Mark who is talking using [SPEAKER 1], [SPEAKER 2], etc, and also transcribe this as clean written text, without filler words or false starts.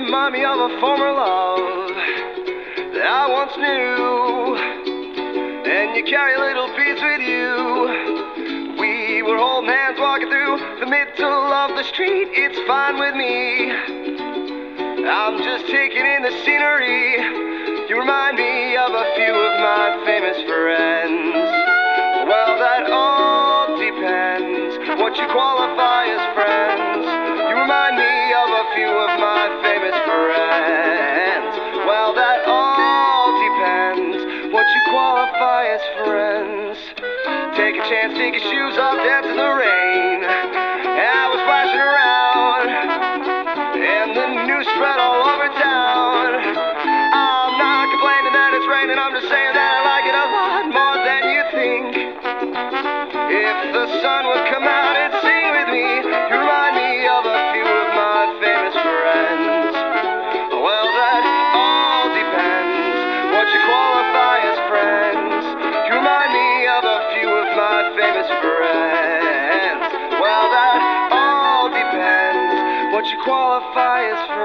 [SPEAKER 1] remind me of a former love that I once knew, and you carry a little piece with you. We were holding hands walking through the middle of the street. It's fine with me, I'm just taking in the scenery. You remind me of a few of my famous friends. Well, that all depends what you qualify as friends. You remind me of a few of my famous friends. Well, that all depends what you qualify as friends. Take a chance, take your shoes off, dance in the rain. I was splashing around, and the news spread all over town. I'm not complaining that it's raining, I'm just saying that I like it a lot more than you think. If the sun would come out and sing with me, you remind me of a few of my famous friends. Well, that all depends what you qualify as friends. You remind me of a few of my famous friends. Well, that all depends what you qualify as friends.